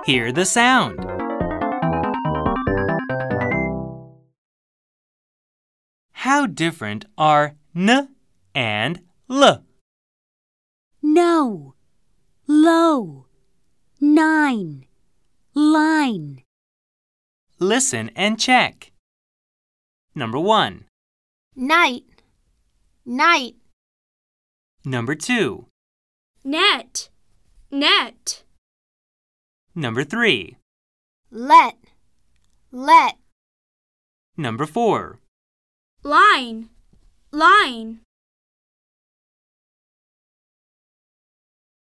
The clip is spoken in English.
Hear the sound. How different are n and l? No, low, 9, line. Listen and check. Number 1. Night, night. Number 2. Net, net. Number 3. Let, let. Number 4. Line, line.